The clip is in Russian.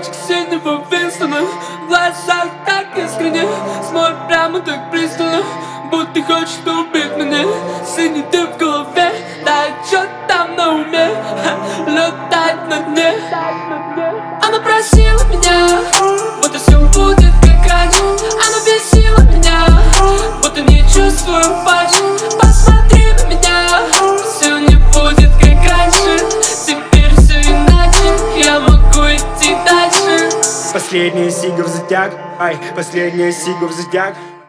стаканчик синего Винстона. В глазах так искренне, смотрит прямо так пристально, будто хочет убить меня. Синий дым в голове, да и чё там на уме, летать на дне. Она просила меня, будто все будет как раньше. Она бесила меня, будто не чувствую фальши. Посмотри на меня, все не будет как раньше. Теперь все иначе, я могу идти дальше. Последняя сига в затяг, ай, последняя сига в затяг.